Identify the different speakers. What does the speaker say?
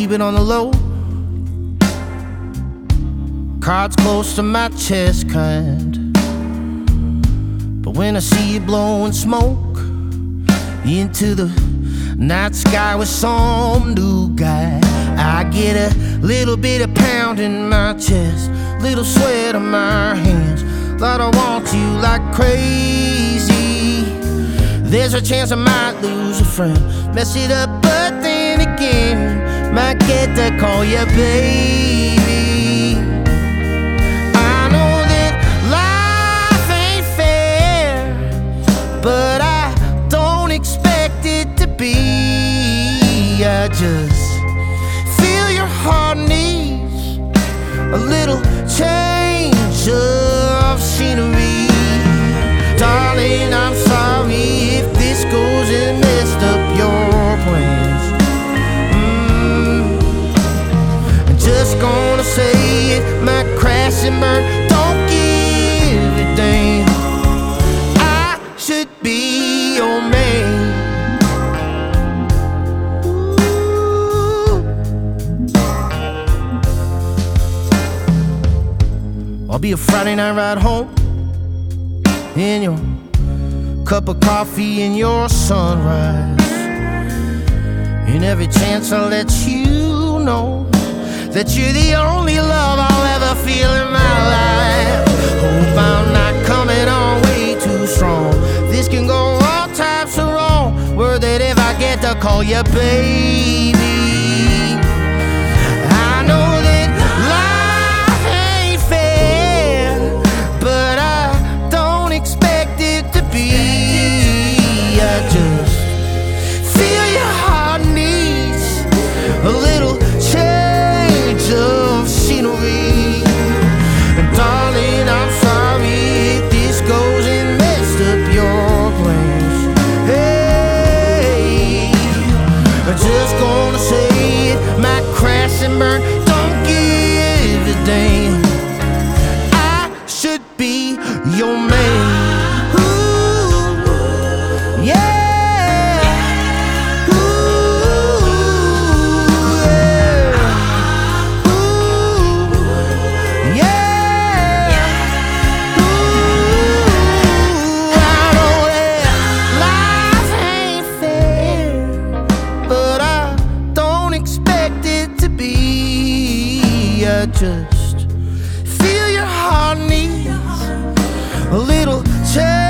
Speaker 1: keep it on the low. Cards close to my chest, kind. But when I see you blowing smoke into the night sky with some new guy, I get a little bit of pound in my chest, little sweat on my hands. Lord, I want you like crazy. There's a chance I might lose a friend, mess it up, but then again might get to call you baby. I know that life ain't fair, but I don't expect it to be. I just feel your heart needs a little change of scenery. Darling, I'm sorry if this goes and messed up your plans. I'm just gonna say it might crash and burn. Don't give a damn. I should be your man. I'll be a Friday night ride home in your cup of coffee and your sunrise. And every chance I'll let you know that you're the only love I'll ever feel in my life. Hope I'm not coming on way too strong. This can go all types of wrong. Word that if I get to call you baby, I know that life ain't fair, but I don't expect it to be. I just feel your heart needs a little change of scenery. And darling, I'm sorry if this goes and messed up your plans. Hey, I'm just gonna say it might crash and burn. Don't give a damn. I should be your man. I just feel your heart needs a little change.